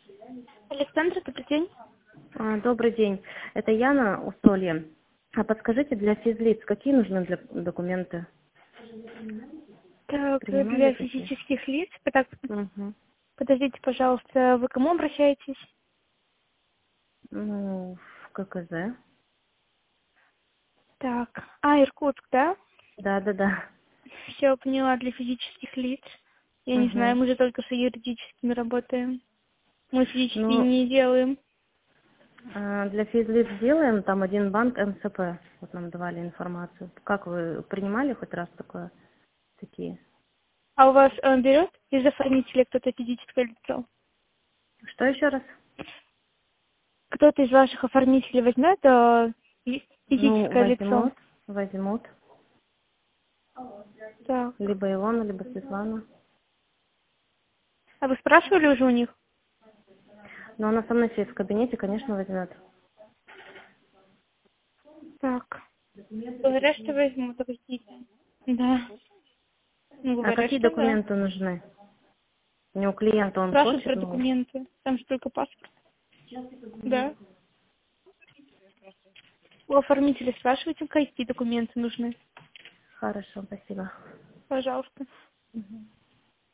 Александра, добрый день. Добрый день. Это Яна Усолье. А подскажите, для физлиц какие нужны документы? Так, Принимали для такие? физических лиц, так, Угу. подождите, пожалуйста, вы к кому обращаетесь? Ну, в ККЗ. Так, Иркутск, да? Да. Все, поняла, для физических лиц. Я не знаю, Угу. мы же только с юридическими работаем. Мы физические Ну, не делаем. для физлиц делаем, там один банк МСП. Вот нам давали информацию. Как вы принимали хоть раз такие? А у вас берет из оформителя кто-то физическое лицо? Что еще раз? Кто-то из ваших оформителей возьмет Ну, физическое лицо? возьмут. Так. Либо Илона, либо Светлана. А вы спрашивали уже у них? Но она со мной сидит в кабинете, конечно, возьмет. Так. Говорят, что возьму, подождите. Да. Ну, А говорят, какие что да. документы нужны? Не у клиента он Спрашивают просит, про ну, документы. Там же только паспорт. Да. У оформителя спрашивайте, какие документы нужны. хорошо, спасибо. Пожалуйста. Мгм.